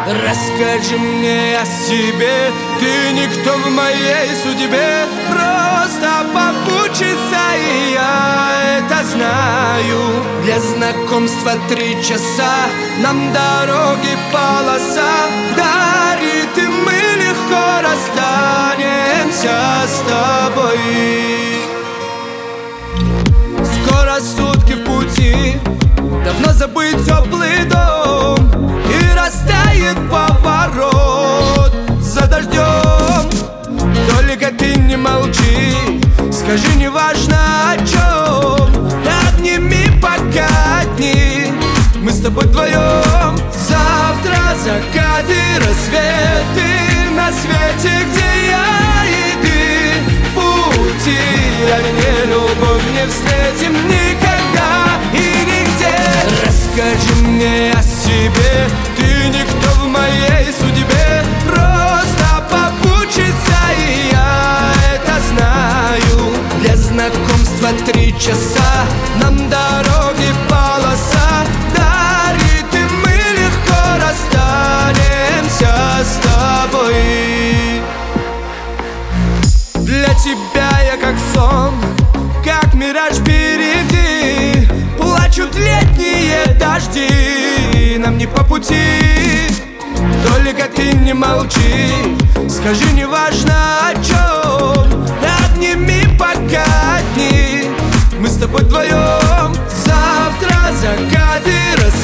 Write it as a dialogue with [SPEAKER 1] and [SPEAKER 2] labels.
[SPEAKER 1] Расскажи мне о себе, ты никто в моей судьбе. Просто попутчица, и я это знаю. Для знакомства 3 часа, нам дороги полоса дарит, и мы легко расстанемся с тобой. Скоро сутки в пути, давно забыть теплый дом, и растает поворот за дождем. Только ты не молчи, скажи, неважно о чем, обними пока дни, мы с тобой вдвоем. Завтра закаты, рассветы на свете, где я и ты в пути. Ранее любовь не встретим никогда и нигде. Расскажи мне о себе, ты никто в моей судьбе. Просто попутчица, и я это знаю. Для знакомства 3 часа, нам дороги полоса дарит, и мы легко расстанемся с тобой. Для тебя я как сон, как мираж впереди. Плачут летние дожди, нам не по пути. Только ты не молчи, скажи, неважно о чем, обними пока дни, мы с тобой вдвоем. Завтра закаты, рассветы